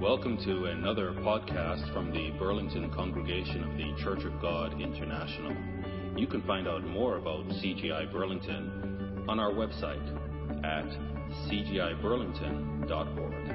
Welcome to another podcast from the Burlington Congregation of the Church of God International. You can find out more about CGI Burlington on our website at cgiburlington.org.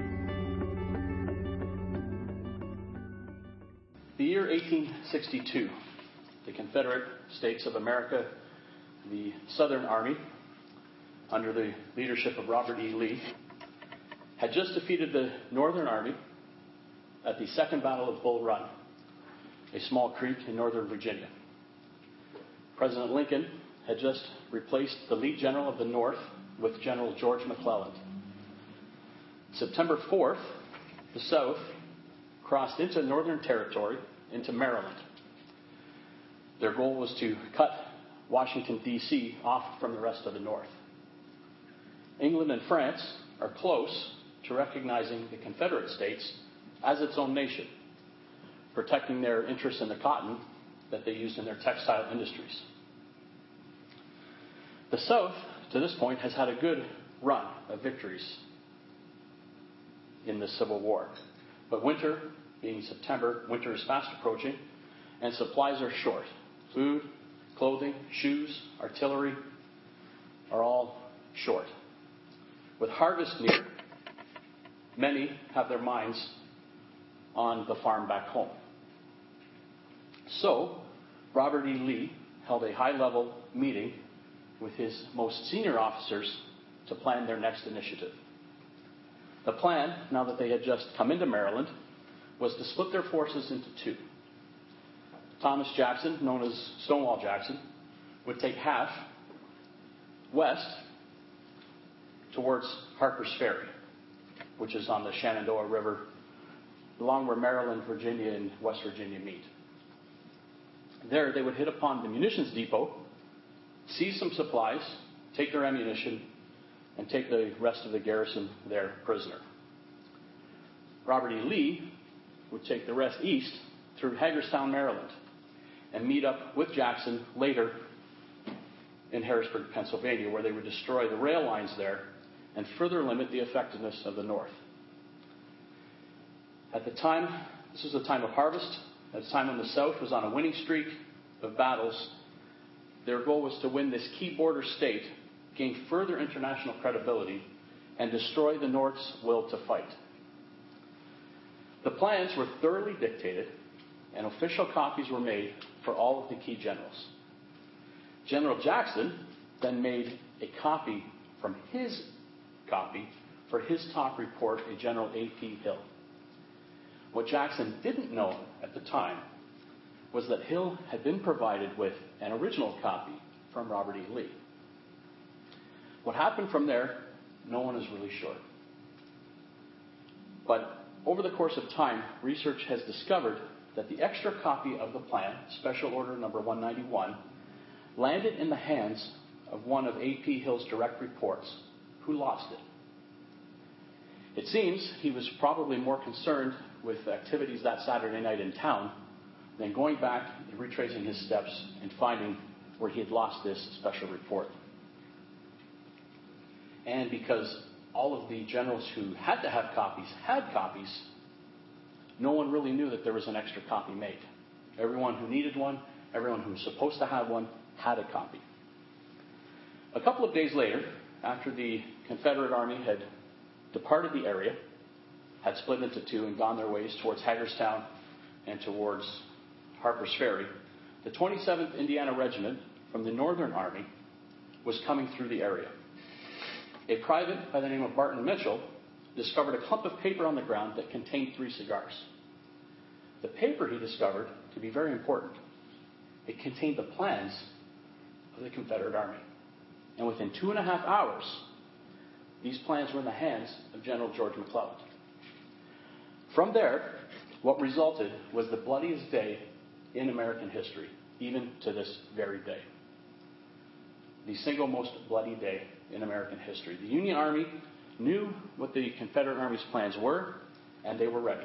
The year 1862, the Confederate States of America, the Southern Army, under the leadership of Robert E. Lee, had just defeated the Northern Army at the Second Battle of Bull Run, a small creek in northern Virginia. President Lincoln had just replaced the lead general of the North with General George McClellan. September 4th, the South crossed into Northern Territory, into Maryland. Their goal was to cut Washington, D.C. off from the rest of the North. England and France are close to recognizing the Confederate States as its own nation, protecting their interest in the cotton that they used in their textile industries. The South, to this point, has had a good run of victories in the Civil War. But winter, being September, winter is fast approaching, and supplies are short. Food, clothing, shoes, artillery are all short. With harvest near, many have their minds on the farm back home. So, Robert E. Lee held a high-level meeting with his most senior officers to plan their next initiative. The plan, now that they had just come into Maryland, was to split their forces into two. Thomas Jackson, known as Stonewall Jackson, would take half west towards Harper's Ferry, which is on the Shenandoah River, along where Maryland, Virginia, and West Virginia meet. There, they would hit upon the munitions depot, seize some supplies, take their ammunition, and take the rest of the garrison there prisoner. Robert E. Lee would take the rest east through Hagerstown, Maryland, and meet up with Jackson later in Harrisburg, Pennsylvania, where they would destroy the rail lines there and further limit the effectiveness of the North. At the time, this was a time of harvest, at a time when the South was on a winning streak of battles. Their goal was to win this key border state, gain further international credibility, and destroy the North's will to fight. The plans were thoroughly dictated, and official copies were made for all of the key generals. General Jackson then made a copy from his copy for his top report, a General A.P. Hill. What Jackson didn't know at the time was that Hill had been provided with an original copy from Robert E. Lee. What happened from there, no one is really sure. But over the course of time, research has discovered that the extra copy of the plan, Special Order Number 191, landed in the hands of one of A.P. Hill's direct reports, who lost it. It seems he was probably more concerned with activities that Saturday night in town than going back and retracing his steps and finding where he had lost this special report. And because all of the generals who had to have copies had copies, no one really knew that there was an extra copy made. Everyone who needed one, everyone who was supposed to have one, had a copy. A couple of days later, after the Confederate Army had departed the area, had split into two and gone their ways towards Hagerstown and towards Harper's Ferry, the 27th Indiana Regiment from the Northern Army was coming through the area. A private by the name of Barton Mitchell discovered a clump of paper on the ground that contained 3 cigars. The paper he discovered to be very important. It contained the plans of the Confederate Army. And within 2.5 hours, these plans were in the hands of General George McClellan. From there, what resulted was the bloodiest day in American history, even to this very day. The single most bloody day in American history. The Union Army knew what the Confederate Army's plans were, and they were ready.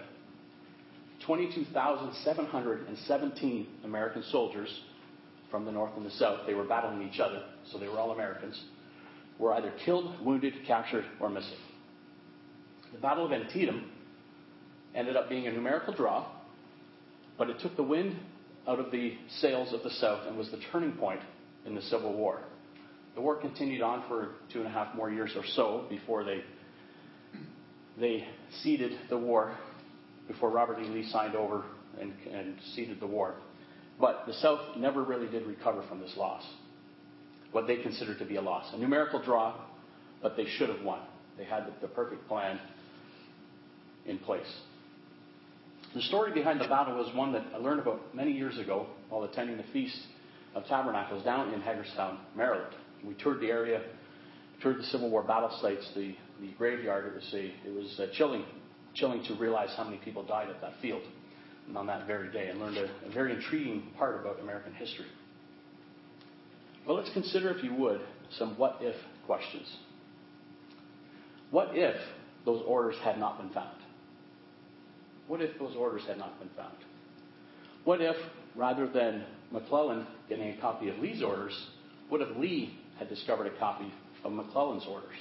22,717 American soldiers from the North and the South, they were battling each other, so they were all Americans, were either killed, wounded, captured, or missing. The Battle of Antietam ended up being a numerical draw, but it took the wind out of the sails of the South and was the turning point in the Civil War. The war continued on for 2.5 more years or so before they ceded the war, before Robert E. Lee signed over and ceded the war. But the South never really did recover from this loss, what they considered to be a loss. A numerical draw, but they should have won. They had the perfect plan in place. The story behind the battle was one that I learned about many years ago while attending the Feast of Tabernacles down in Hagerstown, Maryland. We toured the area, toured the Civil War battle sites, the graveyard. It was chilling to realize how many people died at that field and on that very day, and learned a very intriguing part about American history. Well, let's consider, if you would, some what-if questions. What if those orders had not been found? What if those orders had not been found? What if, rather than McClellan getting a copy of Lee's orders, what if Lee had discovered a copy of McClellan's orders?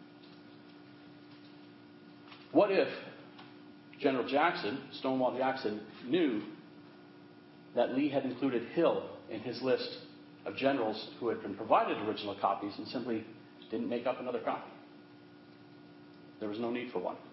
What if General Jackson, Stonewall Jackson, knew that Lee had included Hill in his list of generals who had been provided original copies and simply didn't make up another copy? There was no need for one.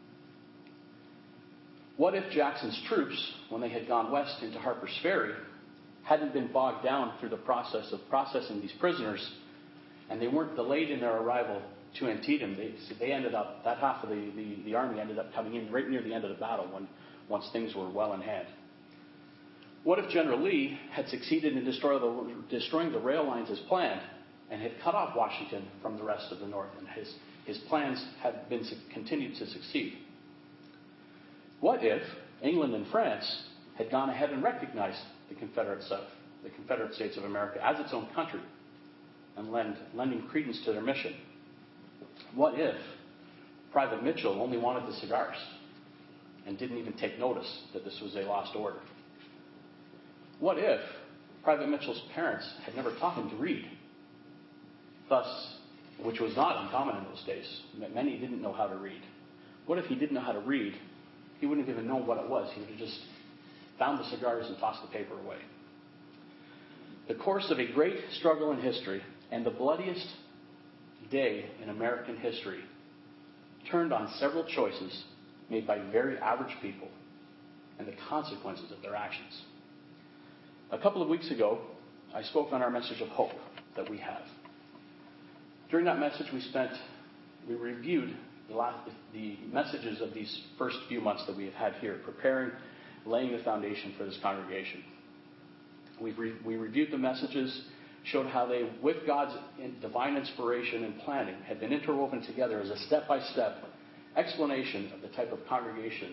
What if Jackson's troops, when they had gone west into Harper's Ferry, hadn't been bogged down through the process of processing these prisoners, and they weren't delayed in their arrival to Antietam? They ended up, that half of the army ended up coming in right near the end of the battle once things were well in hand. What if General Lee had succeeded in destroying the rail lines as planned and had cut off Washington from the rest of the North, and his plans had been continued to succeed? What if England and France had gone ahead and recognized the Confederate South, the Confederate States of America, as its own country, and lending credence to their mission? What if Private Mitchell only wanted the cigars and didn't even take notice that this was a lost order? What if Private Mitchell's parents had never taught him to read? Thus, which was not uncommon in those days. Many didn't know how to read. What if he didn't know how to read? He wouldn't have even known what it was. He would have just found the cigars and tossed the paper away. The course of a great struggle in history and the bloodiest day in American history turned on several choices made by very average people and the consequences of their actions. A couple of weeks ago, I spoke on our message of hope that we have. During that message, we reviewed the messages of these first few months that we have had here, preparing, laying the foundation for this congregation. We reviewed the messages, showed how they, with God's divine inspiration and planning, had been interwoven together as a step-by-step explanation of the type of congregation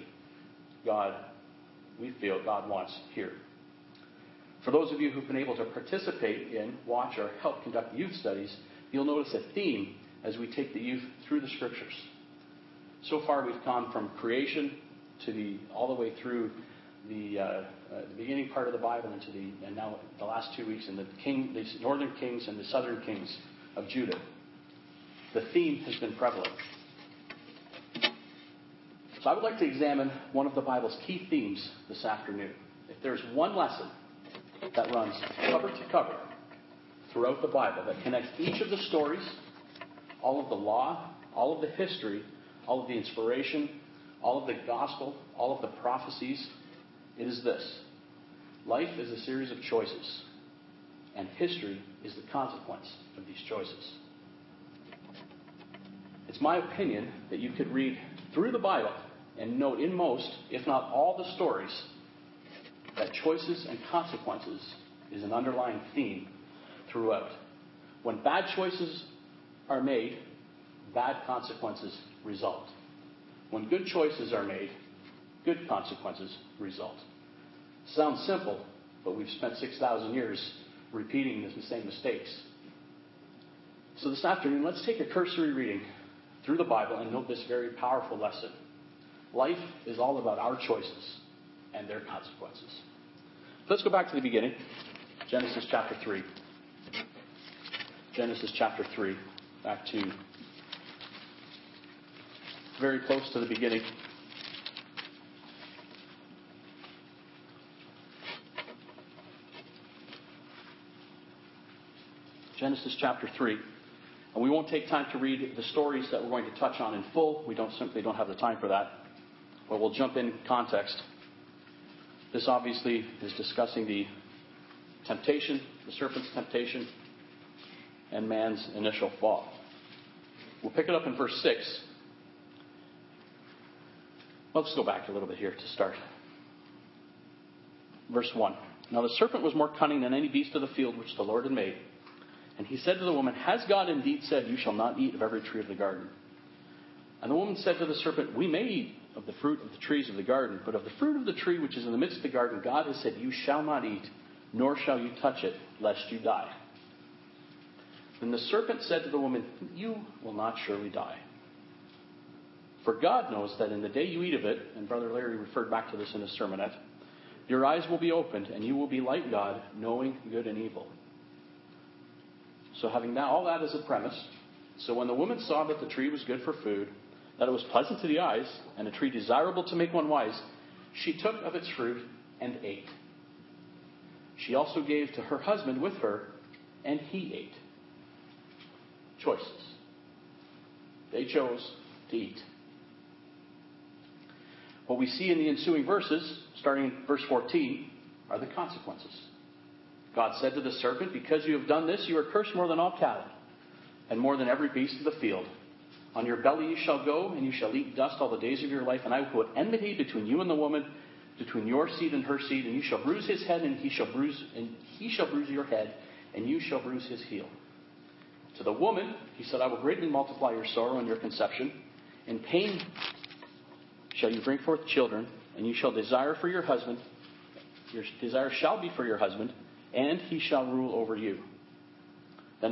we feel God wants here. For those of you who've been able to participate in, watch, or help conduct youth studies, you'll notice a theme as we take the youth through the Scriptures. So far, we've gone from creation all the way through the beginning part of the Bible and now the last 2 weeks in the northern kings and the southern kings of Judah. The theme has been prevalent. So I would like to examine one of the Bible's key themes this afternoon. If there's one lesson that runs cover to cover throughout the Bible that connects each of the stories, all of the law, all of the history, all of the inspiration, all of the gospel, all of the prophecies, it is this: life is a series of choices, and history is the consequence of these choices. It's my opinion that you could read through the Bible and note in most, if not all, the stories that choices and consequences is an underlying theme throughout. When bad choices are made, bad consequences result. When good choices are made, good consequences result. Sounds simple, but we've spent 6,000 years repeating the same mistakes. So this afternoon, let's take a cursory reading through the Bible and note this very powerful lesson. Life is all about our choices and their consequences. Let's go back to the beginning. Genesis chapter 3. Genesis chapter 3. Back to very close to the beginning. Genesis chapter 3. And we won't take time to read the stories that we're going to touch on in full. We simply don't have the time for that. But we'll jump in context. This obviously is discussing the temptation, the serpent's temptation, and man's initial fall. We'll pick it up in verse 6. Let's go back a little bit here to start. Verse 1. Now the serpent was more cunning than any beast of the field which the Lord had made. And he said to the woman, Has God indeed said, You shall not eat of every tree of the garden? And the woman said to the serpent, We may eat of the fruit of the trees of the garden, but of the fruit of the tree which is in the midst of the garden, God has said, You shall not eat, nor shall you touch it, lest you die. Then the serpent said to the woman, You will not surely die. For God knows that in the day you eat of it, and Brother Larry referred back to this in his sermonette, your eyes will be opened, and you will be like God, knowing good and evil. So having now all that as a premise, so when the woman saw that the tree was good for food, that it was pleasant to the eyes, and a tree desirable to make one wise, she took of its fruit and ate. She also gave to her husband with her, and he ate. Choices. They chose to eat. What we see in the ensuing verses, starting in verse 14, are the consequences. God said to the serpent, Because you have done this, you are cursed more than all cattle, and more than every beast of the field. On your belly you shall go, and you shall eat dust all the days of your life, and I will put enmity between you and the woman, between your seed and her seed, and you shall bruise his head, and he shall bruise your head, and you shall bruise his heel. To the woman, he said, I will greatly multiply your sorrow and your conception. In pain shall you bring forth children, and you shall desire for your husband. Your desire shall be for your husband, and he shall rule over you. Then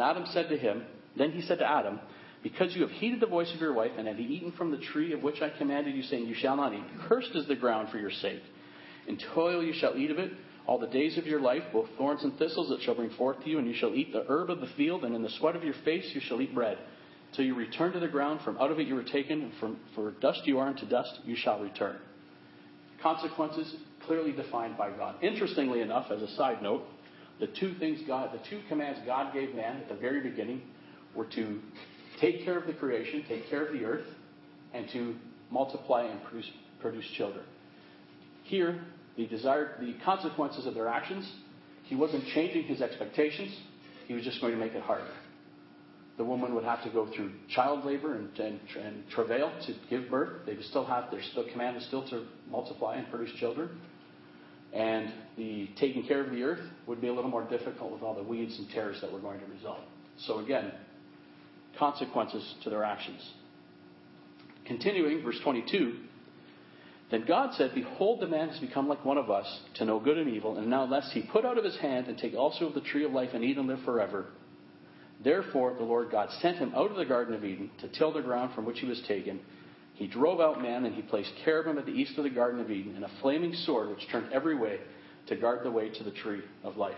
he said to Adam, Because you have heeded the voice of your wife, and have eaten from the tree of which I commanded you, saying, You shall not eat. Cursed is the ground for your sake. In toil you shall eat of it all the days of your life, both thorns and thistles it shall bring forth to you, and you shall eat the herb of the field, and in the sweat of your face you shall eat bread, till you return to the ground. From out of it you were taken, and for dust you are, and to dust you shall return. Consequences clearly defined by God. Interestingly enough, as a side note, the two commands God gave man at the very beginning were to take care of the creation, take care of the earth, and to multiply and produce children. Here, the consequences of their actions, he wasn't changing his expectations. He was just going to make it harder. The woman would have to go through child labor and travail to give birth. Their command is still to multiply and produce children. And the taking care of the earth would be a little more difficult with all the weeds and tares that were going to result. So again, consequences to their actions. Continuing, verse 22, Then God said, Behold, the man has become like one of us, to know good and evil, and now lest he put out of his hand and take also of the tree of life and eat and live forever. Therefore the Lord God sent him out of the Garden of Eden to till the ground from which he was taken. He drove out man, and he placed cherubim at the east of the Garden of Eden, and a flaming sword which turned every way to guard the way to the tree of life.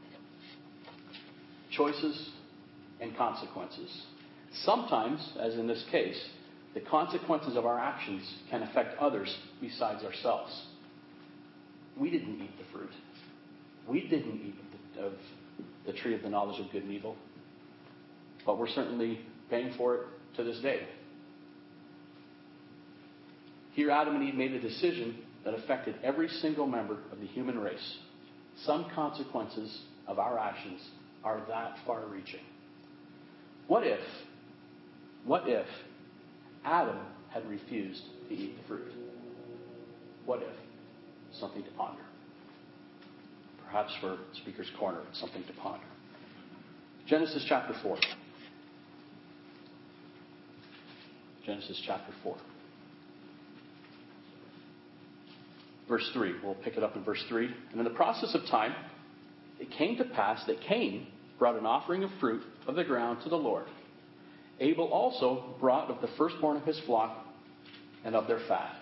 Choices and consequences. Sometimes, as in this case, the consequences of our actions can affect others besides ourselves. We didn't eat the fruit. We didn't eat of the tree of the knowledge of good and evil. But we're certainly paying for it to this day. Here Adam and Eve made a decision that affected every single member of the human race. Some consequences of our actions are that far-reaching. What if Adam had refused to eat the fruit? What if? Something to ponder. Perhaps for Speaker's Corner, it's something to ponder. Genesis chapter 4. Genesis chapter 4. Verse 3. We'll pick it up in verse 3. And in the process of time, it came to pass that Cain brought an offering of fruit of the ground to the Lord. Abel also brought of the firstborn of his flock and of their fat.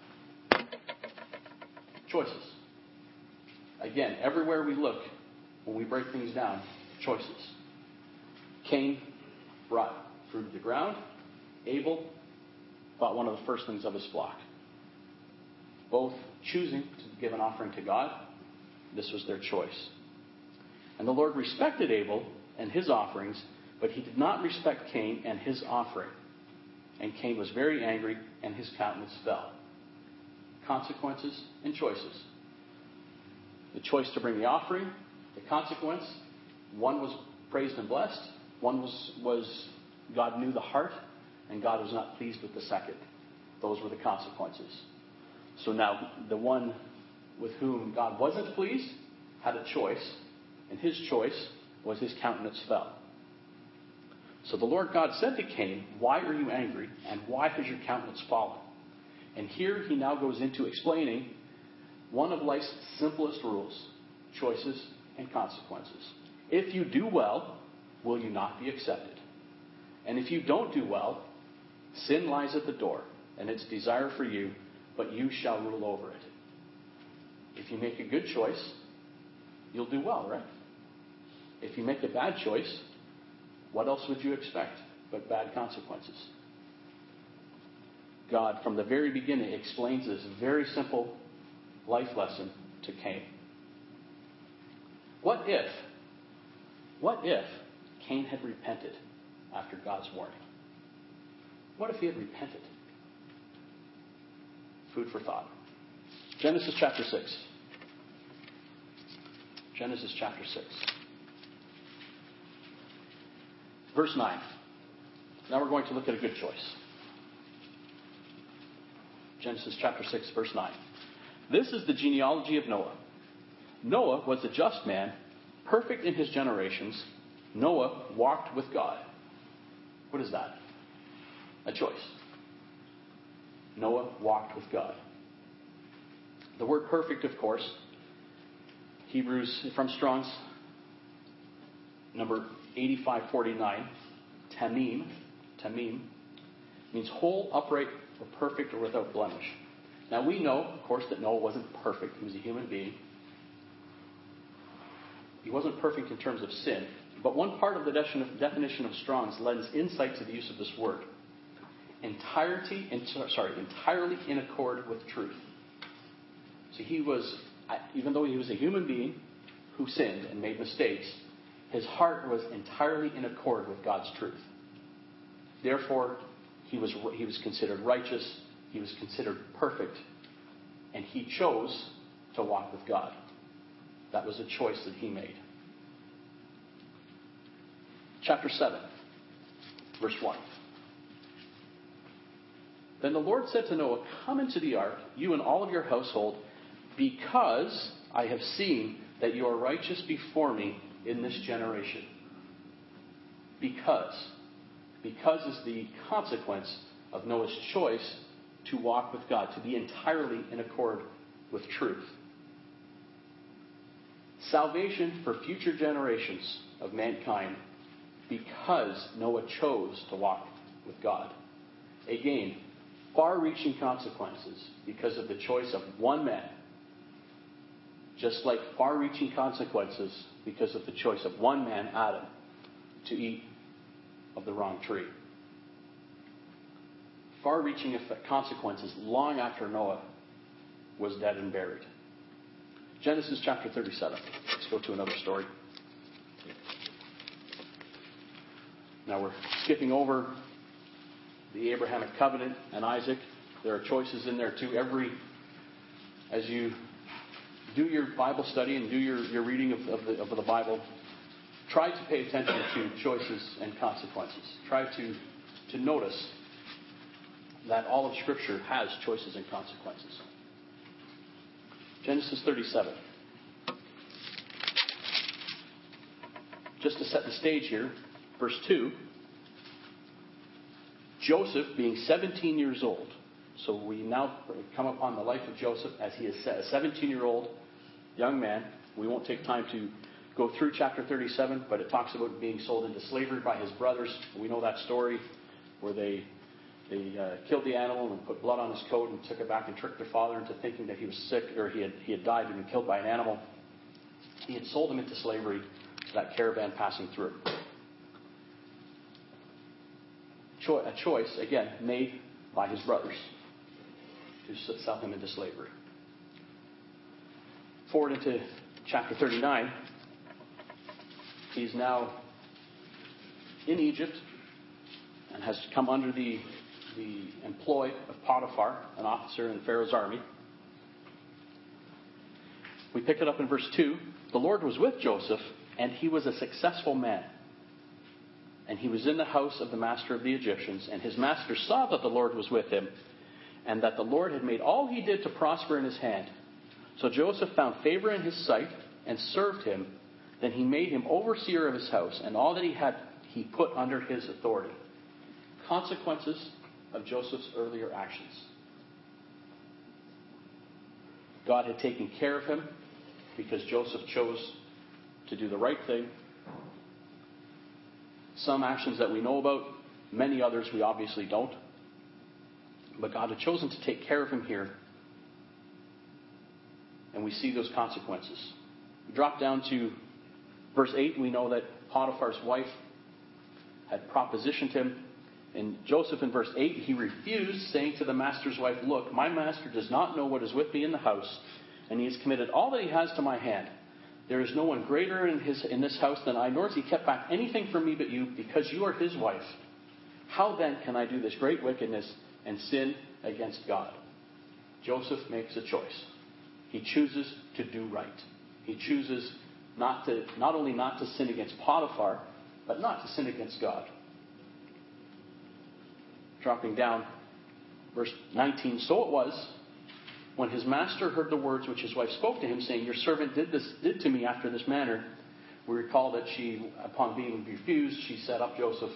Choices. Again, everywhere we look, when we break things down, choices. Cain brought fruit of the ground. Abel brought one of the firstlings of his flock. Both choosing to give an offering to God. This was their choice. And the Lord respected Abel and his offerings, but he did not respect Cain and his offering. And Cain was very angry, and his countenance fell. Consequences and choices. The choice to bring the offering, the consequence, one was praised and blessed, one was God knew the heart, and God was not pleased with the second. Those were the consequences. So now the one with whom God wasn't pleased had a choice, and his choice was his countenance fell. So the Lord God said to Cain, "Why are you angry, and why has your countenance fallen?" And here he now goes into explaining one of life's simplest rules, choices and consequences. If you do well, will you not be accepted? And if you don't do well, sin lies at the door, and its desire for you, but you shall rule over it. If you make a good choice, you'll do well, right? If you make a bad choice, what else would you expect but bad consequences? God, from the very beginning, explains this very simple life lesson to Cain. What if Cain had repented after God's warning? What if he had repented? Food for thought. Genesis chapter 6. Genesis chapter 6. Verse 9. Now we're going to look at a good choice. Genesis chapter 6, verse 9. This is the genealogy of Noah. Noah was a just man, perfect in his generations. Noah walked with God. What is that? A choice. Noah walked with God. The word perfect, of course, Hebrews from Strong's, number 8549, tamim, means whole, upright, or perfect, or without blemish. Now we know, of course, that Noah wasn't perfect. He was a human being. He wasn't perfect in terms of sin. But one part of the definition of Strong's lends insight to the use of this word. Entirely in accord with truth. So he was, even though he was a human being who sinned and made mistakes, his heart was entirely in accord with God's truth. Therefore, he was considered righteous, he was considered perfect, and he chose to walk with God. That was a choice that he made. Chapter 7, verse 1. Then the Lord said to Noah, "Come into the ark, you and all of your household, because I have seen that you are righteous before me in this generation." Because is the consequence of Noah's choice to walk with God, to be entirely in accord with truth. Salvation for future generations of mankind because Noah chose to walk with God. Again, far-reaching consequences because of the choice of one man. Just like far-reaching consequences because of the choice of one man, Adam, to eat of the wrong tree. Far-reaching consequences long after Noah was dead and buried. Genesis chapter 37. Let's go to another story. Now we're skipping over the Abrahamic covenant and Isaac. There are choices in there too. As you do your Bible study and do your reading of the Bible, try to pay attention to choices and consequences. Try to notice that all of Scripture has choices and consequences. Genesis 37. Just to set the stage here, verse 2. Joseph being 17 years old. So we now come upon the life of Joseph as he is a 17-year-old young man. We won't take time to go through chapter 37, but it talks about being sold into slavery by his brothers. We know that story where they killed the animal and put blood on his coat and took it back and tricked their father into thinking that he was sick or he had died and been killed by an animal. He had sold him into slavery to that caravan passing through. A choice, again, made by his brothers to sell him into slavery. Forward into chapter 39, he's now in Egypt and has come under the employ of Potiphar, an officer in Pharaoh's army. We pick it up in verse 2. The Lord was with Joseph, and he was a successful man. And he was in the house of the master of the Egyptians, and his master saw that the Lord was with him, and that the Lord had made all he did to prosper in his hand. So Joseph found favor in his sight and served him. Then he made him overseer of his house, and all that he had he put under his authority. Consequences of Joseph's earlier actions. God had taken care of him because Joseph chose to do the right thing. Some actions that we know about, many others we obviously don't. But God had chosen to take care of him here. And we see those consequences. We drop down to verse 8. We know that Potiphar's wife had propositioned him. And Joseph in verse 8, he refused, saying to the master's wife, "Look, my master does not know what is with me in the house, and he has committed all that he has to my hand. There is no one greater in this house than I, nor has he kept back anything from me but you, because you are his wife. How then can I do this great wickedness and sin against God?" Joseph makes a choice. He chooses to do right. He chooses not only not to sin against Potiphar, but not to sin against God. Dropping down, verse 19. So it was, when his master heard the words which his wife spoke to him, saying, "Your servant did to me after this manner." We recall that she, upon being refused, she set up Joseph.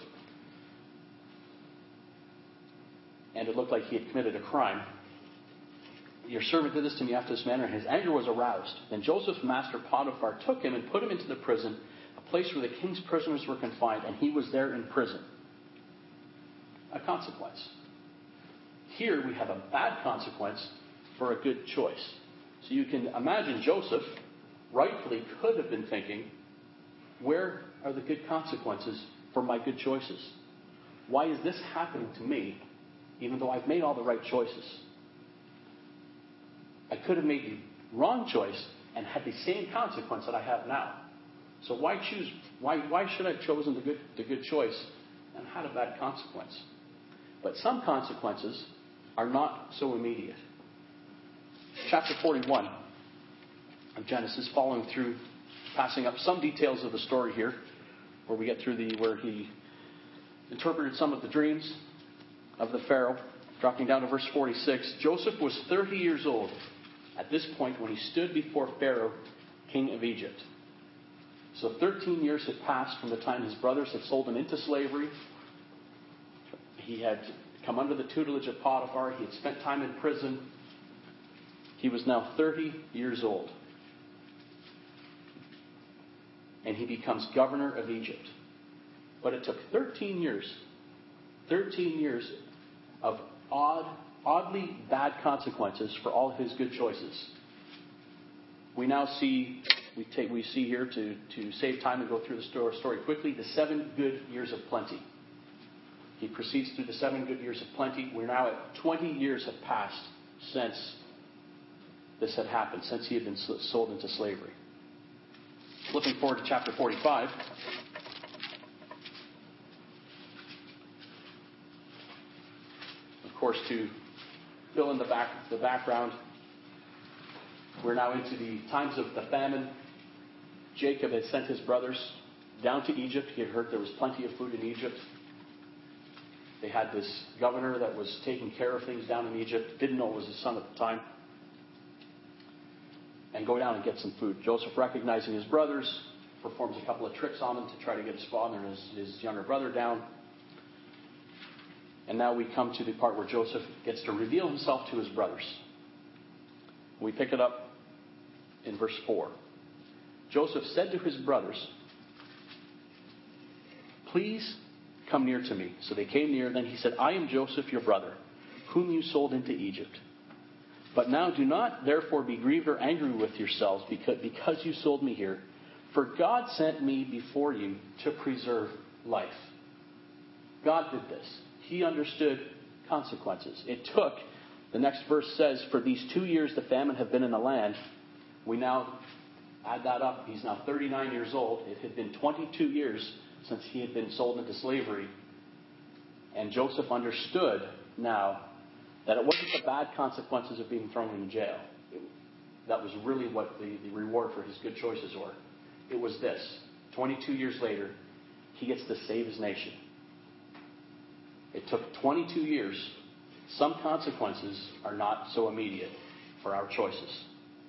And it looked like he had committed a crime. "Your servant did this to me after this manner," and his anger was aroused. Then Joseph's master Potiphar took him and put him into the prison, a place where the king's prisoners were confined, and he was there in prison. A consequence. Here we have a bad consequence for a good choice. So you can imagine Joseph rightfully could have been thinking, where are the good consequences for my good choices? Why is this happening to me, even though I've made all the right choices? I could have made the wrong choice and had the same consequence that I have now. So why choose? Why should I have chosen the good choice and had a bad consequence? But some consequences are not so immediate. Chapter 41 of Genesis, following through, passing up some details of the story here, where we get through where he interpreted some of the dreams of the Pharaoh. Dropping down to verse 46, Joseph was 30 years old at this point when he stood before Pharaoh, king of Egypt. So 13 years had passed from the time his brothers had sold him into slavery. He had come under the tutelage of Potiphar. He had spent time in prison. He was now 30 years old. And he becomes governor of Egypt. But it took 13 years of oddly bad consequences for all his good choices. We now see, we see here, to save time and go through the story quickly, the 7 good years of plenty. He proceeds through the 7 good years of plenty. We're now at 20 years have passed since this had happened, since he had been sold into slavery. Looking forward to chapter 45. Of course, to fill in the background, we're now into the times of the famine. Jacob had sent his brothers down to Egypt. He had heard there was plenty of food in Egypt. They had this governor that was taking care of things down in Egypt. Didn't know it was his son at the time. And go down and get some food. Joseph, recognizing his brothers, performs a couple of tricks on them to try to get his father and his younger brother down. And now we come to the part where Joseph gets to reveal himself to his brothers. We pick it up in verse 4. Joseph said to his brothers, "Please come near to me." So they came near. Then he said, "I am Joseph, your brother, whom you sold into Egypt. But now do not therefore be grieved or angry with yourselves because you sold me here. For God sent me before you to preserve life." God did this. He understood consequences. It took, the next verse says, for these 2 years the famine had been in the land. We now add that up. He's now 39 years old. It had been 22 years since he had been sold into slavery. And Joseph understood now that it wasn't the bad consequences of being thrown in jail. That was really what the reward for his good choices were. It was this. 22 years later, he gets to save his nation. It took 22 years. Some consequences are not so immediate for our choices.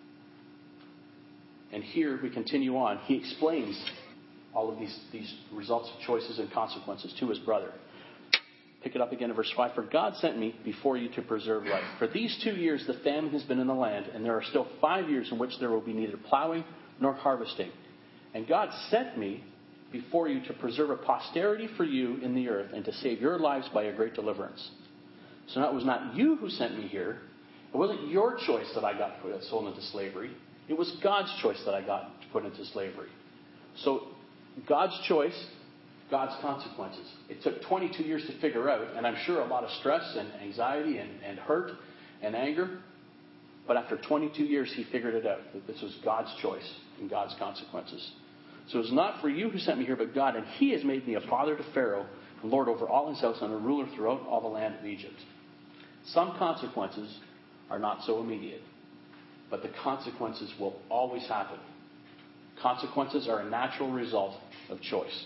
And here we continue on. He explains all of these results of choices and consequences to his brother. Pick it up again in verse 5. For God sent me before you to preserve life. For these 2 years the famine has been in the land, and there are still 5 years in which there will be neither plowing nor harvesting. And God sent me before you to preserve a posterity for you in the earth, and to save your lives by a great deliverance. So now it was not you who sent me here. It wasn't your choice that I got sold into slavery. It was God's choice that I got put into slavery. So God's choice, God's consequences. It took 22 years to figure out, and I'm sure a lot of stress and anxiety and hurt and anger. But after 22 years, he figured it out, that this was God's choice and God's consequences. So it's not for you who sent me here, but God, and he has made me a father to Pharaoh, and lord over all his house, and a ruler throughout all the land of Egypt. Some consequences are not so immediate, but the consequences will always happen. Consequences are a natural result of choice.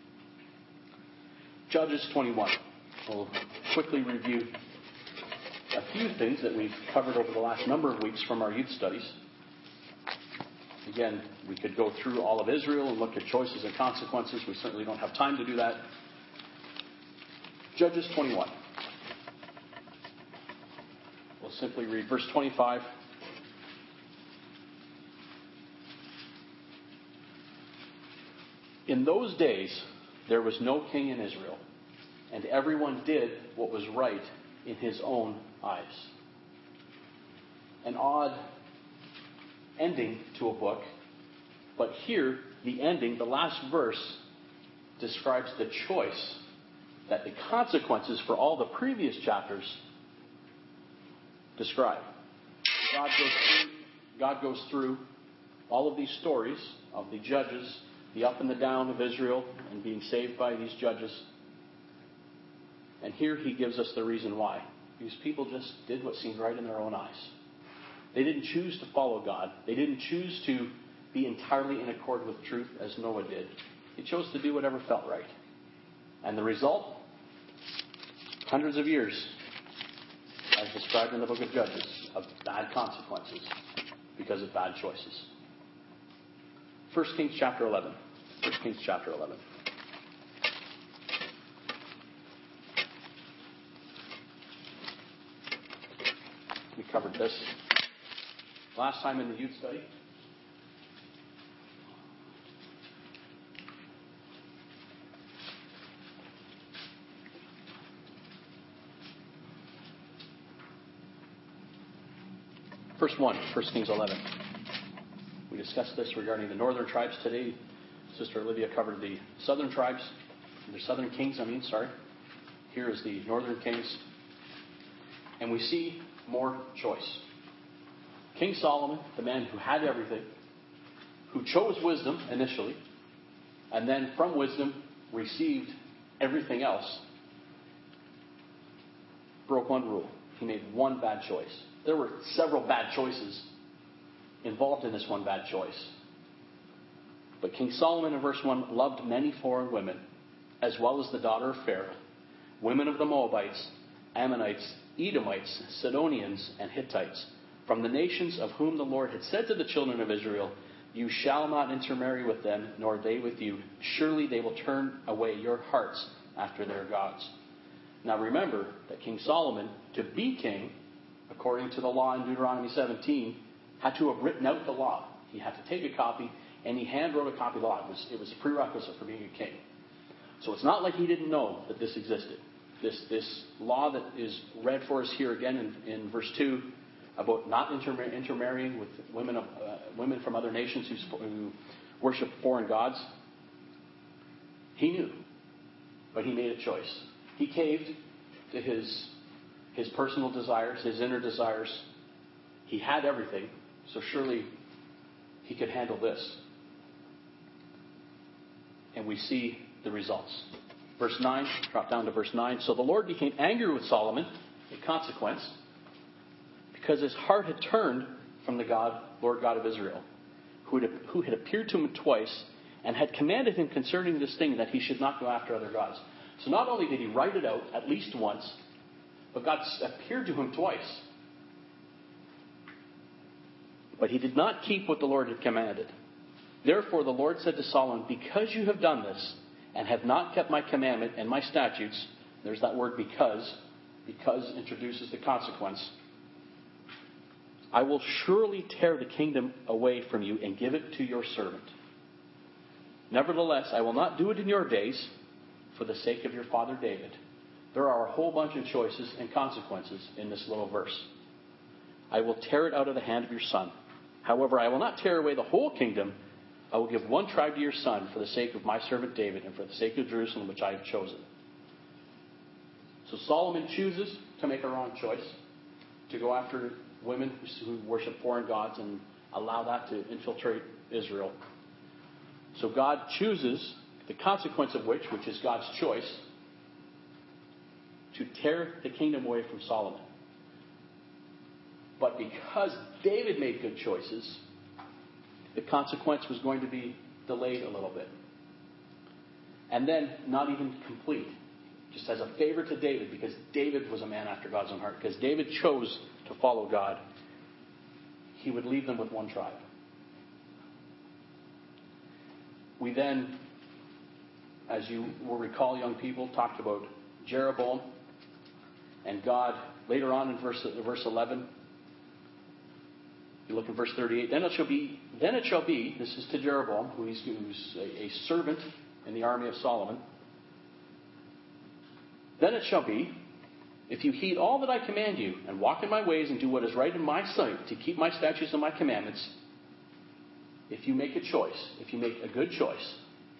Judges 21. We'll quickly review a few things that we've covered over the last number of weeks from our youth studies. Again, we could go through all of Israel and look at choices and consequences. We certainly don't have time to do that. Judges 21. We'll simply read verse 25. In those days, there was no king in Israel, and everyone did what was right in his own eyes. An odd ending to a book, but here, the ending, the last verse, describes the choice that the consequences for all the previous chapters describe. God goes through all of these stories of the judges, the up and the down of Israel, and being saved by these judges. And here he gives us the reason why. Because people just did what seemed right in their own eyes. They didn't choose to follow God. They didn't choose to be entirely in accord with truth as Noah did. They chose to do whatever felt right. And the result? Hundreds of years, as described in the book of Judges, of bad consequences because of bad choices. 1 Kings chapter 11. 1 Kings chapter 11. We covered this last time in the youth study. Verse 1, 1 Kings 11. We discussed this regarding the northern tribes today. Sister Olivia covered the southern tribes, the southern kings, Here is the northern kings. And we see more choice. King Solomon, the man who had everything, who chose wisdom initially, and then from wisdom received everything else, broke one rule. He made one bad choice. There were several bad choices involved in this one bad choice. But King Solomon in verse 1 loved many foreign women, as well as the daughter of Pharaoh, women of the Moabites, Ammonites, Edomites, Sidonians, and Hittites, from the nations of whom the Lord had said to the children of Israel, "You shall not intermarry with them, nor they with you. Surely they will turn away your hearts after their gods." Now remember that King Solomon, to be king, according to the law in Deuteronomy 17, had to have written out the law. He had to take a copy, and he handwrote a copy of the law. It was a prerequisite for being a king. So it's not like he didn't know that this existed. This law that is read for us here again in verse 2 about not intermarrying with women from other nations who worship foreign gods. He knew, but he made a choice. He caved to his personal desires, his inner desires. He had everything, so surely he could handle this. And we see the results. Verse 9, drop down to verse 9. So the Lord became angry with Solomon, a consequence, because his heart had turned from the Lord God of Israel, who had appeared to him twice and had commanded him concerning this thing that he should not go after other gods. So not only did he write it out at least once, but God appeared to him twice. But he did not keep what the Lord had commanded. Therefore the Lord said to Solomon, because you have done this, and have not kept my commandment and my statutes, there's that word because introduces the consequence, I will surely tear the kingdom away from you and give it to your servant. Nevertheless, I will not do it in your days for the sake of your father David. There are a whole bunch of choices and consequences in this little verse. I will tear it out of the hand of your son. However, I will not tear away the whole kingdom. I will give one tribe to your son for the sake of my servant David and for the sake of Jerusalem, which I have chosen. So Solomon chooses to make a wrong choice, to go after women who worship foreign gods and allow that to infiltrate Israel. So God chooses, the consequence of which is God's choice, to tear the kingdom away from Solomon. But because David made good choices, the consequence was going to be delayed a little bit. And then not even complete. Just as a favor to David, because David was a man after God's own heart. Because David chose to follow God, he would leave them with one tribe. We then, as you will recall, young people, talked about Jeroboam. And God, later on in verse 11, you look in verse 38, then it shall be, this is to Jeroboam, who's a servant in the army of Solomon. Then it shall be, if you heed all that I command you, and walk in my ways, and do what is right in my sight, to keep my statutes and my commandments, if you make a choice, if you make a good choice,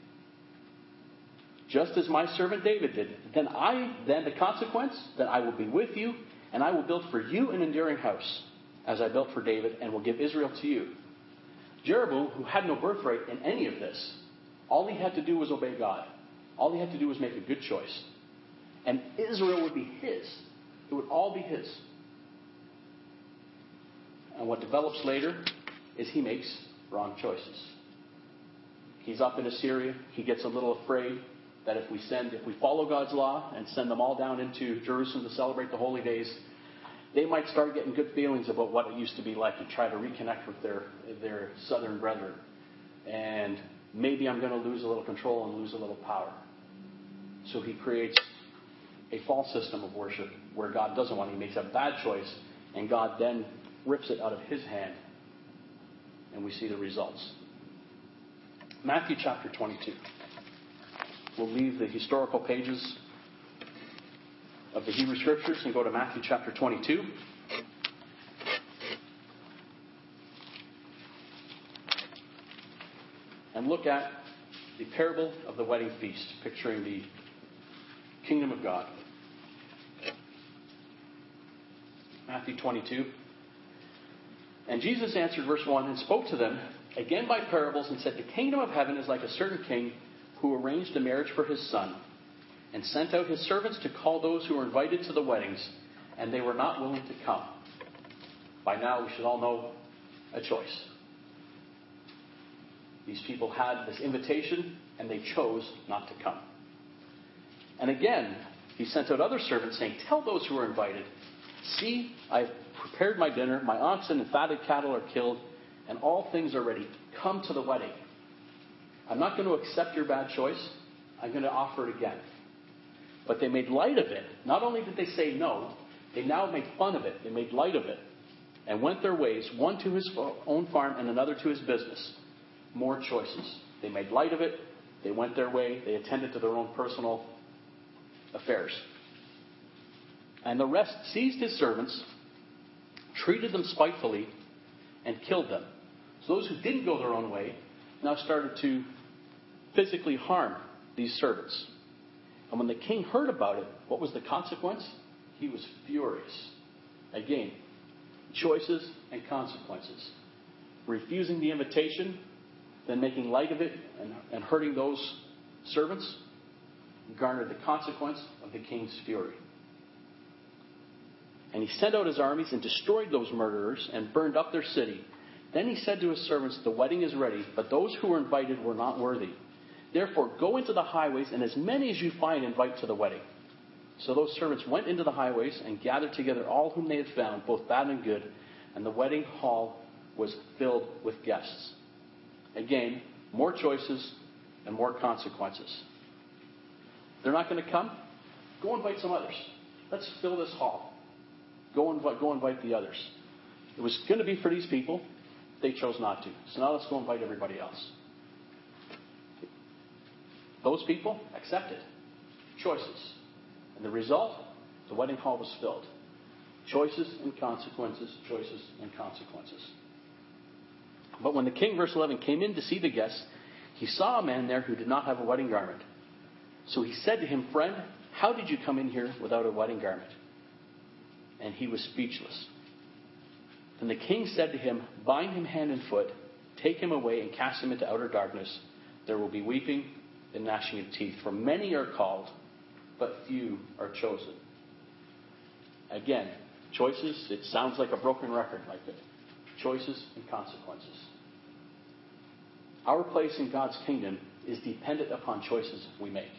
just as my servant David did, then the consequence, that I will be with you, and I will build for you an enduring house, as I built for David, and will give Israel to you. Jeroboam, who had no birthright in any of this, all he had to do was obey God. All he had to do was make a good choice. And Israel would be his. It would all be his. And what develops later is he makes wrong choices. He's up in Assyria. He gets a little afraid that if we follow God's law and send them all down into Jerusalem to celebrate the holy days, they might start getting good feelings about what it used to be like to try to reconnect with their southern brethren. And maybe I'm going to lose a little control and lose a little power. So he creates a false system of worship where God doesn't want it. He makes a bad choice, and God then rips it out of his hand. And we see the results. Matthew chapter 22. We'll leave the historical pages of the Hebrew Scriptures and go to Matthew chapter 22. And look at the parable of the wedding feast, picturing the kingdom of God. Matthew 22. And Jesus answered, verse 1, and spoke to them again by parables and said, the kingdom of heaven is like a certain king who arranged a marriage for his son and sent out his servants to call those who were invited to the weddings, and they were not willing to come. By now, we should all know a choice. These people had this invitation, and they chose not to come. And again, he sent out other servants saying, tell those who are invited, see, I've prepared my dinner, my oxen and fatted cattle are killed, and all things are ready. Come to the wedding. I'm not going to accept your bad choice. I'm going to offer it again. But they made light of it. Not only did they say no, they now made fun of it. They made light of it and went their ways, one to his own farm and another to his business. More choices. They made light of it. They went their way. They attended to their own personal affairs. And the rest seized his servants, treated them spitefully, and killed them. So those who didn't go their own way now started to physically harm these servants. And when the king heard about it, what was the consequence? He was furious. Again, choices and consequences. Refusing the invitation, then making light of it and hurting those servants, garnered the consequence of the king's fury. And he sent out his armies and destroyed those murderers and burned up their city. Then he said to his servants, "The wedding is ready, but those who were invited were not worthy. Therefore, go into the highways, and as many as you find, invite to the wedding." So those servants went into the highways and gathered together all whom they had found, both bad and good, and the wedding hall was filled with guests. Again, more choices and more consequences. They're not going to come? Go invite some others. Let's fill this hall. Go invite the others. It was going to be for these people. They chose not to. So now let's go invite everybody else. Those people accepted. Choices. And the result, the wedding hall was filled. Choices and consequences, choices and consequences. But when the king, verse 11, came in to see the guests, he saw a man there who did not have a wedding garment. So he said to him, "Friend, how did you come in here without a wedding garment?" And he was speechless. Then the king said to him, "Bind him hand and foot, take him away and cast him into outer darkness. There will be weeping and gnashing of teeth, for many are called, but few are chosen." Again, choices, it sounds like a broken record like it. Choices and consequences. Our place in God's kingdom is dependent upon choices we make.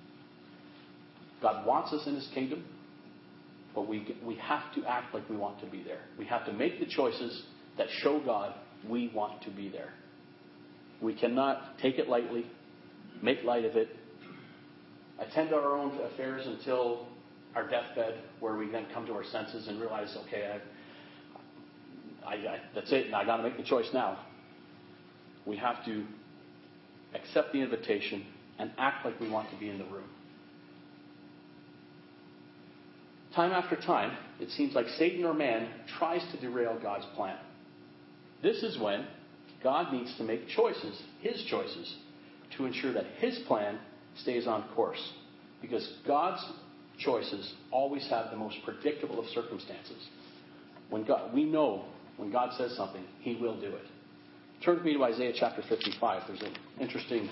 God wants us in His kingdom, but we have to act like we want to be there. We have to make the choices that show God we want to be there. We cannot take it lightly, make light of it, attend our own affairs until our deathbed, where we then come to our senses and realize, okay, that's it, and I got to make the choice now. We have to accept the invitation and act like we want to be in the room. Time after time, it seems like Satan or man tries to derail God's plan. This is when God needs to make choices, His choices, to ensure that His plan stays on course. Because God's choices always have the most predictable of circumstances. We know when God says something, He will do it. Turn with me to Isaiah chapter 55. There's an interesting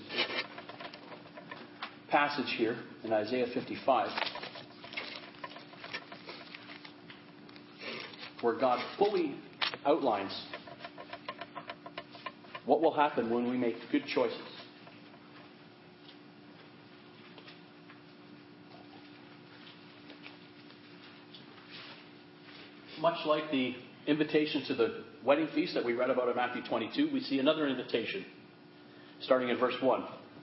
passage here in Isaiah 55 where God fully outlines what will happen when we make good choices. Much like the invitation to the wedding feast that we read about in Matthew 22, we see another invitation, starting in verse 1.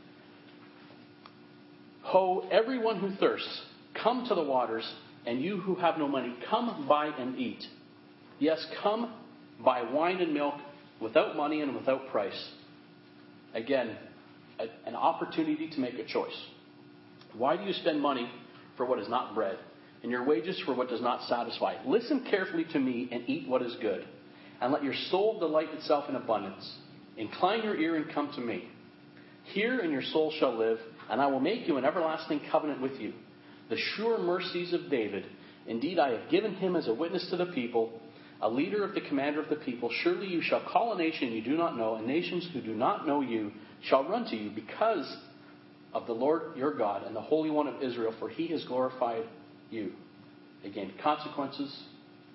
"Ho, everyone who thirsts, come to the waters, and you who have no money, come buy and eat. Yes, come buy wine and milk without money and without price." Again, an opportunity to make a choice. Why do you spend money for what is not bread, and your wages for what does not satisfy? Listen carefully to me and eat what is good, and let your soul delight itself in abundance. Incline your ear and come to me. Hear, and your soul shall live, and I will make you an everlasting covenant with you. The sure mercies of David. Indeed, I have given him as a witness to the people, a leader of the commander of the people. Surely you shall call a nation you do not know, and nations who do not know you shall run to you because of the Lord your God and the Holy One of Israel, for He has glorified you. Again, consequences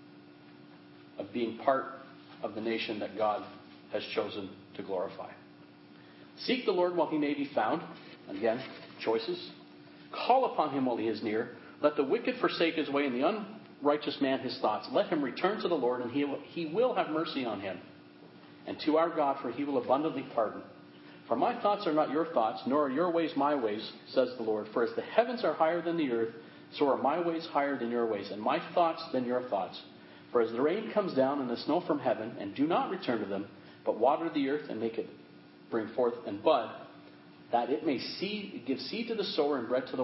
of being part of the nation that God has chosen to glorify. Seek the Lord while He may be found. Again, choices. Call upon Him while He is near. Let the wicked forsake his way and the unrighteous man his thoughts. Let him return to the Lord, and He will have mercy on him. And to our God, for He will abundantly pardon. For my thoughts are not your thoughts, nor are your ways my ways, says the Lord. For as the heavens are higher than the earth, so are my ways higher than your ways, and my thoughts than your thoughts. For as the rain comes down and the snow from heaven, and do not return to them, but water the earth and make it bring forth and bud, that it may give seed to the sower and bread to the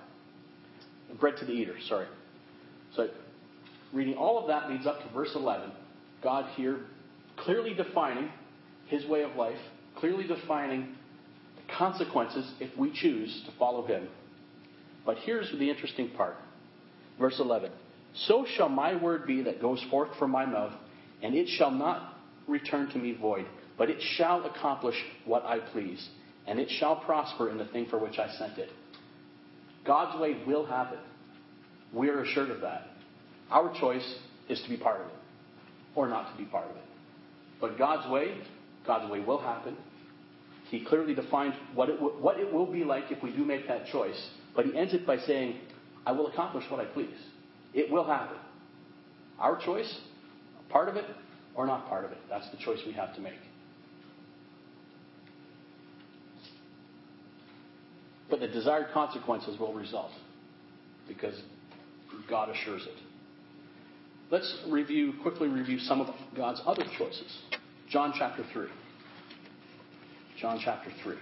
eater. So reading all of that leads up to verse 11. God here clearly defining His way of life, clearly defining the consequences if we choose to follow Him. But here's the interesting part. Verse 11. So shall my word be that goes forth from my mouth, and it shall not return to me void, but it shall accomplish what I please, and it shall prosper in the thing for which I sent it. God's way will happen. We're assured of that. Our choice is to be part of it or not to be part of it. But God's way will happen. He clearly defined what it will be like if we do make that choice. But he ends it by saying, I will accomplish what I please. It will happen. Our choice, part of it or not part of it. That's the choice we have to make. But the desired consequences will result because God assures it. Let's quickly review some of God's other choices. John chapter 3. John chapter 3.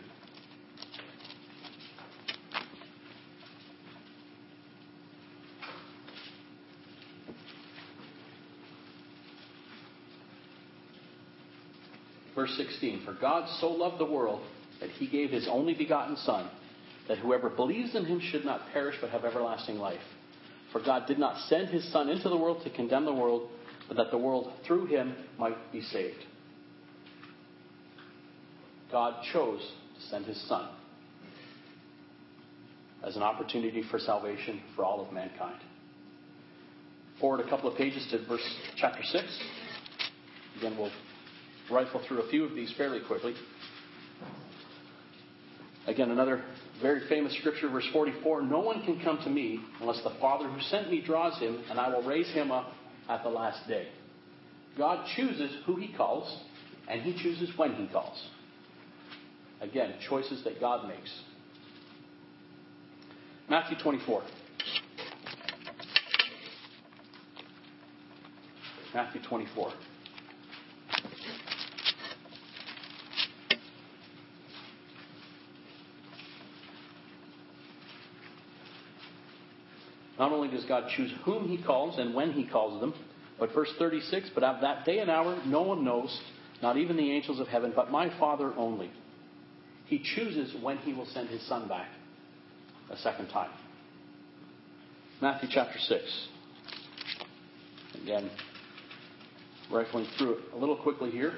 Verse 16. For God so loved the world that he gave his only begotten Son, that whoever believes in him should not perish but have everlasting life. For God did not send his Son into the world to condemn the world, but that the world through him might be saved. God chose to send his Son as an opportunity for salvation for all of mankind. Forward a couple of pages to chapter 6. Again, we'll rifle through a few of these fairly quickly. Again, another very famous scripture, verse 44. No one can come to me unless the Father who sent me draws him, and I will raise him up at the last day. God chooses who he calls, and he chooses when he calls. Again, choices that God makes. Matthew 24. Matthew 24. Not only does God choose whom he calls and when he calls them, but verse 36, but of that day and hour no one knows, not even the angels of heaven, but my Father only. He chooses when he will send his Son back a second time. Matthew chapter 6. Again, rifling through it a little quickly here.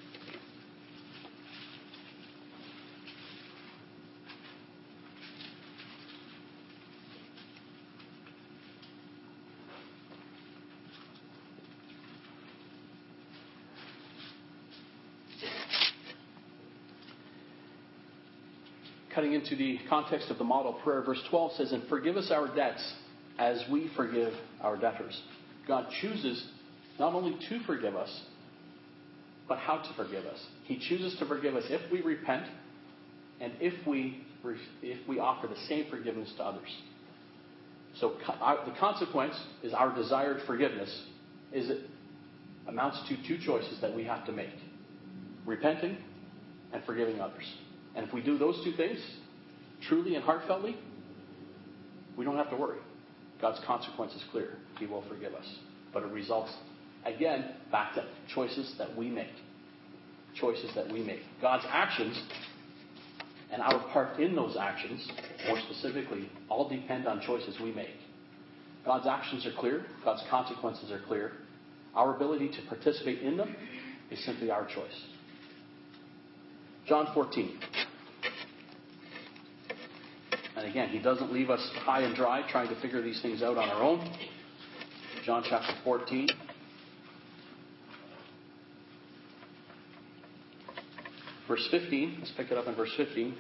Cutting into the context of the model prayer, verse 12 says, and forgive us our debts as we forgive our debtors. God chooses not only to forgive us, but how to forgive us. He chooses to forgive us if we repent and if we offer the same forgiveness to others. So the consequence is our desired forgiveness amounts to two choices that we have to make. Repenting and forgiving others. And if we do those two things, truly and heartfeltly, we don't have to worry. God's consequence is clear. He will forgive us. But it results, again, back to choices that we make. Choices that we make. God's actions and our part in those actions, more specifically, all depend on choices we make. God's actions are clear. God's consequences are clear. Our ability to participate in them is simply our choice. John 14. And again, he doesn't leave us high and dry trying to figure these things out on our own. John chapter 14. Verse 15. Let's pick it up in verse 15.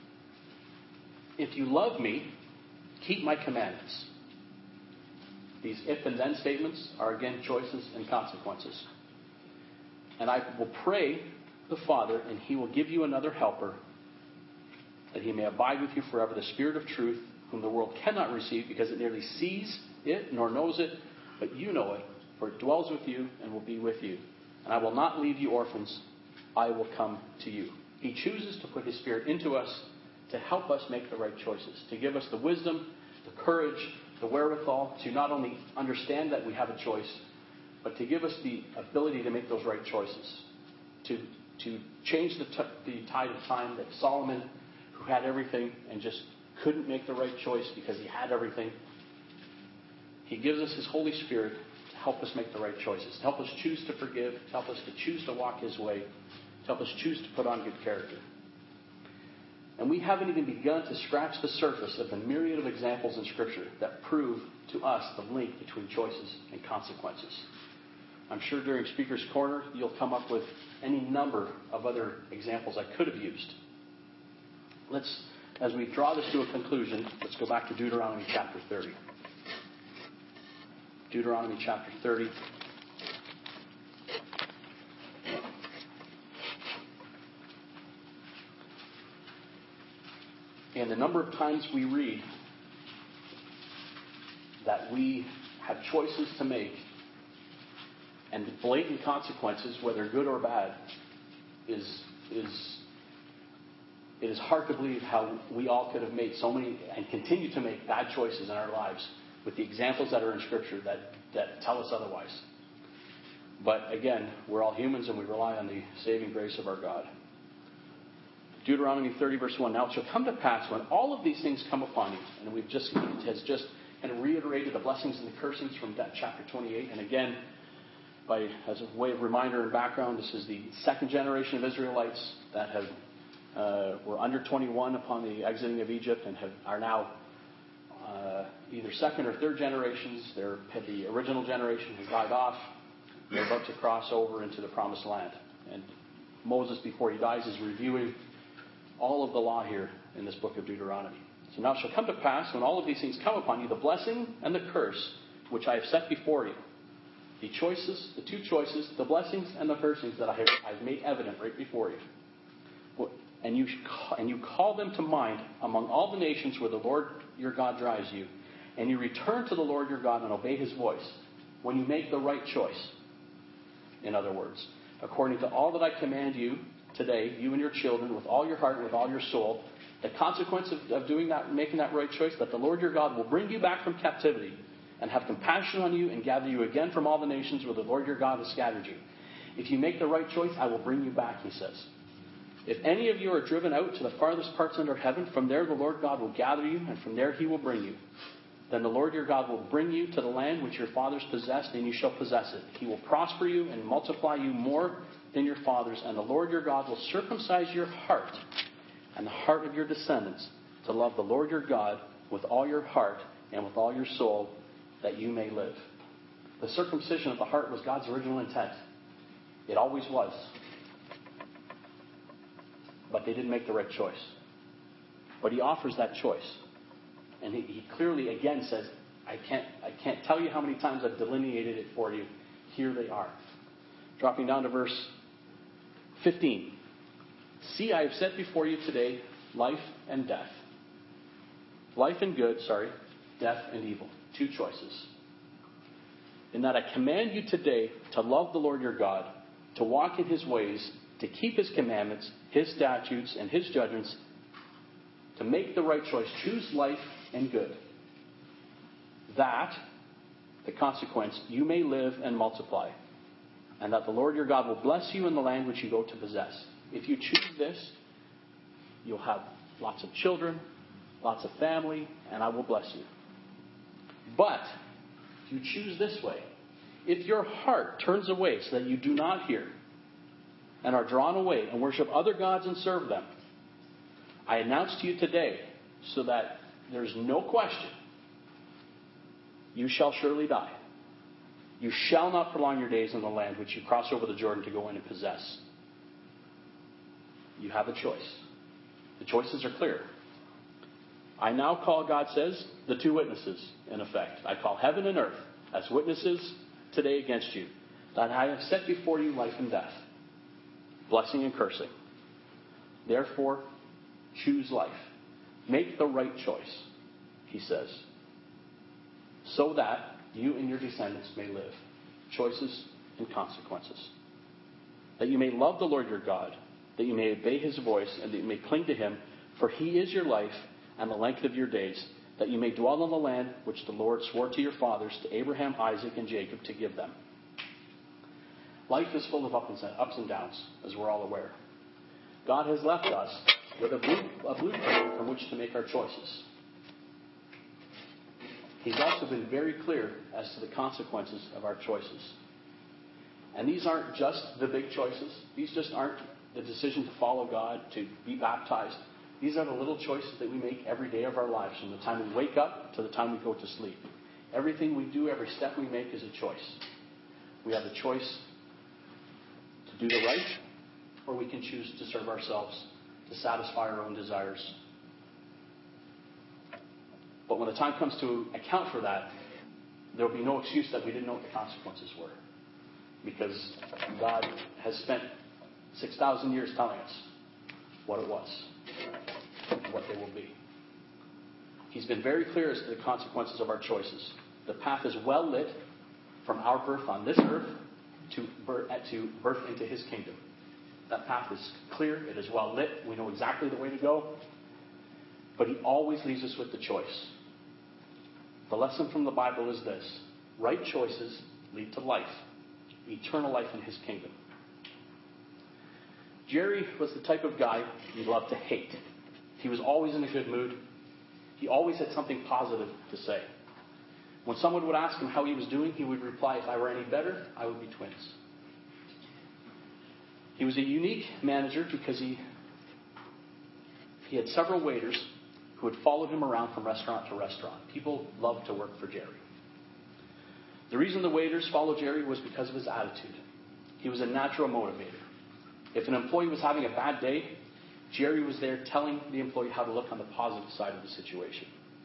If you love me, keep my commandments. These if and then statements are again choices and consequences. And I will pray the Father, and he will give you another helper, that he may abide with you forever, the Spirit of truth, whom the world cannot receive, because it neither sees it nor knows it, but you know it, for it dwells with you and will be with you. And I will not leave you orphans, I will come to you. He chooses to put his Spirit into us to help us make the right choices, to give us the wisdom, the courage, the wherewithal to not only understand that we have a choice, but to give us the ability to make those right choices, to change the tide of time that Solomon, who had everything and just couldn't make the right choice because he had everything. He gives us his Holy Spirit to help us make the right choices, to help us choose to forgive, to help us to choose to walk his way, to help us choose to put on good character. And we haven't even begun to scratch the surface of the myriad of examples in Scripture that prove to us the link between choices and consequences. I'm sure during Speaker's Corner, you'll come up with any number of other examples I could have used. As we draw this to a conclusion, let's go back to Deuteronomy chapter 30. Deuteronomy chapter 30. And the number of times we read that we have choices to make, and the blatant consequences, whether good or bad, it is hard to believe how we all could have made so many and continue to make bad choices in our lives with the examples that are in Scripture that tell us otherwise. But again, we're all humans and we rely on the saving grace of our God. Deuteronomy 30 verse 1. Now it shall come to pass when all of these things come upon you, and it has just kind of reiterated the blessings and the cursings from that chapter 28. And again, as a way of reminder and background, this is the second generation of Israelites that were under 21 upon the exiting of Egypt and are now either second or third generations. The original generation has died off. They're about to cross over into the promised land. And Moses, before he dies, is reviewing all of the law here in this book of Deuteronomy. So now it shall come to pass when all of these things come upon you, the blessing and the curse which I have set before you. The two choices, the blessings and the cursings that I've made evident right before you. And you call them to mind among all the nations where the Lord your God drives you. And you return to the Lord your God and obey His voice. When you make the right choice, in other words, according to all that I command you today, you and your children, with all your heart and with all your soul, the consequence of doing that, making that right choice, that the Lord your God will bring you back from captivity and have compassion on you and gather you again from all the nations where the Lord your God has scattered you. If you make the right choice, I will bring you back, He says. If any of you are driven out to the farthest parts under heaven, from there the Lord God will gather you, and from there He will bring you. Then the Lord your God will bring you to the land which your fathers possessed, and you shall possess it. He will prosper you and multiply you more than your fathers, and the Lord your God will circumcise your heart and the heart of your descendants to love the Lord your God with all your heart and with all your soul, that you may live. The circumcision of the heart was God's original intent. It always was. But they didn't make the right choice. But He offers that choice. And he clearly again says, I can't tell you how many times I've delineated it for you. Here they are. Dropping down to verse 15. See, I have set before you today life and death. Life and good, death and evil. Two choices. In that I command you today to love the Lord your God, to walk in His ways, to keep His commandments, His statutes, and His judgments, to make the right choice. Choose life and good. That, the consequence, you may live and multiply. And that the Lord your God will bless you in the land which you go to possess. If you choose this, you'll have lots of children, lots of family, and I will bless you. But if you choose this way, if your heart turns away so that you do not hear and are drawn away and worship other gods and serve them, I announce to you today, so that there's no question, you shall surely die. You shall not prolong your days in the land which you cross over the Jordan to go in and possess. You have a choice. The choices are clear. I now call, God says, the two witnesses, in effect. I call heaven and earth as witnesses today against you, that I have set before you life and death, blessing and cursing. Therefore, choose life. Make the right choice, He says, so that you and your descendants may live. Choices and consequences. That you may love the Lord your God, that you may obey His voice, and that you may cling to Him, for He is your life and the length of your days, that you may dwell in the land which the Lord swore to your fathers, to Abraham, Isaac, and Jacob, to give them. Life is full of ups and downs, as we're all aware. God has left us with a blueprint from which to make our choices. He's also been very clear as to the consequences of our choices. And these aren't just the big choices. These just aren't the decision to follow God, to be baptized, These are the little choices that we make every day of our lives, from the time we wake up to the time we go to sleep. Everything we do, every step we make is a choice. We have the choice to do the right, or we can choose to serve ourselves, to satisfy our own desires. But when the time comes to account for that, there will be no excuse that we didn't know what the consequences were. Because God has spent 6,000 years telling us what it was, what they will be. He's been very clear as to the consequences of our choices. The path is well lit from our birth on this earth to birth into His kingdom. That path is clear. It is well lit. We know exactly the way to go. But He always leaves us with the choice. The lesson from the Bible is this: right choices lead to life, eternal life in His kingdom. Jerry was the type of guy you loved to hate. He was always in a good mood. He always had something positive to say. When someone would ask him how he was doing, he would reply, "If I were any better, I would be twins." He was a unique manager because he had several waiters who had followed him around from restaurant to restaurant. People loved to work for Jerry. The reason the waiters followed Jerry was because of his attitude. He was a natural motivator. If an employee was having a bad day, Jerry was there telling the employee how to look on the positive side of the situation.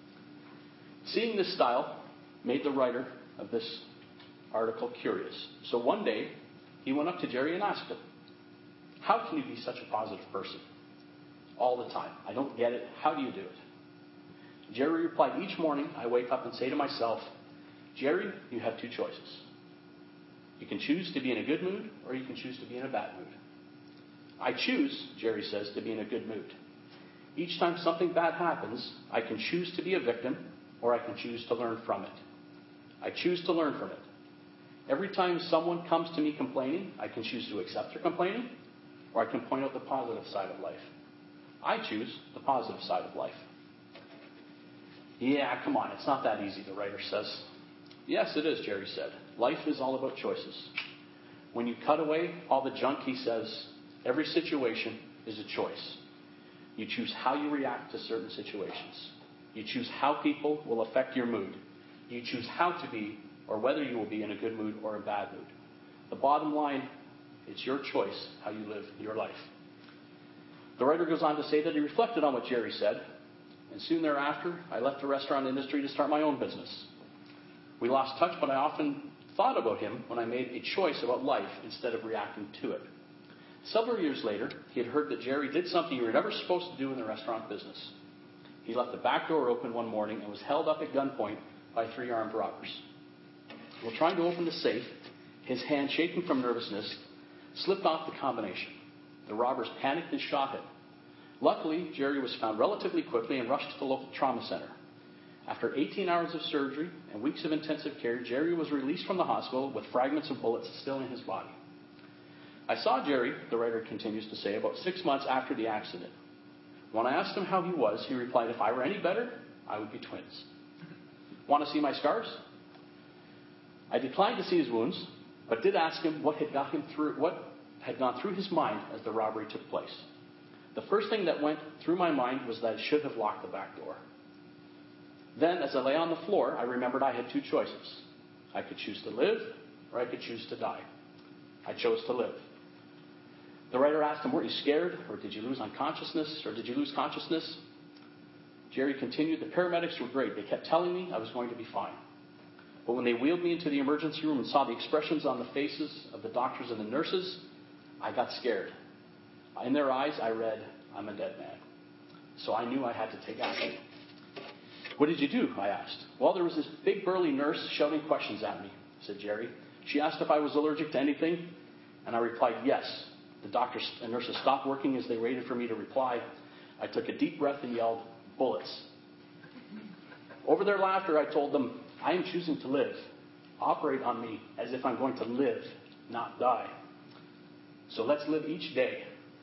Seeing this style made the writer of this article curious. So one day, he went up to Jerry and asked him, "How can you be such a positive person all the time? I don't get it. How do you do it?" Jerry replied, "Each morning I wake up and say to myself, Jerry, you have two choices. You can choose to be in a good mood, or you can choose to be in a bad mood. I choose," Jerry says, "to be in a good mood. Each time something bad happens, I can choose to be a victim, or I can choose to learn from it. I choose to learn from it. Every time someone comes to me complaining, I can choose to accept their complaining, or I can point out the positive side of life. I choose the positive side of life." "Yeah, come on, it's not that easy," the writer says. "Yes, it is," Jerry said. "Life is all about choices. When you cut away all the junk," he says, "every situation is a choice. You choose how you react to certain situations. You choose how people will affect your mood. You choose how to be, or whether you will be in a good mood or a bad mood. The bottom line, it's your choice how you live your life." The writer goes on to say that he reflected on what Jerry said, and soon thereafter, I left the restaurant industry to start my own business. We lost touch, but I often thought about him when I made a choice about life instead of reacting to it. Several years later, he had heard that Jerry did something you were never supposed to do in the restaurant business. He left the back door open one morning and was held up at gunpoint by 3 armed robbers. While trying to open the safe, his hand, shaking from nervousness, slipped off the combination. The robbers panicked and shot him. Luckily, Jerry was found relatively quickly and rushed to the local trauma center. After 18 hours of surgery and weeks of intensive care, Jerry was released from the hospital with fragments of bullets still in his body. I saw Jerry, the writer continues to say, about 6 months after the accident. When I asked him how he was, he replied, "If I were any better, I would be twins." "Want to see my scars?" I declined to see his wounds, but did ask him what had gone through his mind as the robbery took place. The first thing that went through my mind was that I should have locked the back door. Then, as I lay on the floor, I remembered I had two choices. I could choose to live, or I could choose to die. I chose to live. The writer asked him, "Weren't you scared, or did you lose consciousness? Jerry continued, "The paramedics were great. They kept telling me I was going to be fine. But when they wheeled me into the emergency room and saw the expressions on the faces of the doctors and the nurses, I got scared. In their eyes, I read, 'I'm a dead man.' So I knew I had to take action." "What did you do?" I asked. "Well, there was this big burly nurse shouting questions at me," said Jerry. "She asked if I was allergic to anything, and I replied yes. The doctors and nurses stopped working as they waited for me to reply. I took a deep breath and yelled, 'Bullets.' Over their laughter, I told them, 'I am choosing to live. Operate on me as if I'm going to live, not die. So let's live each day,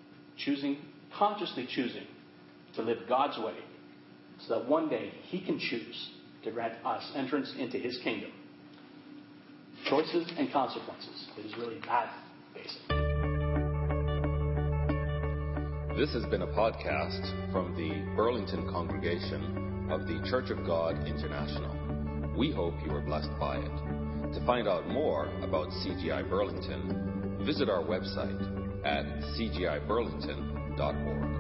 consciously choosing to live God's way, so that one day He can choose to grant us entrance into His kingdom.' Choices and consequences. It is really that basic." This has been a podcast from the Burlington congregation of the Church of God International. We hope you were blessed by it. To find out more about CGI Burlington, visit our website at cgiburlington.org.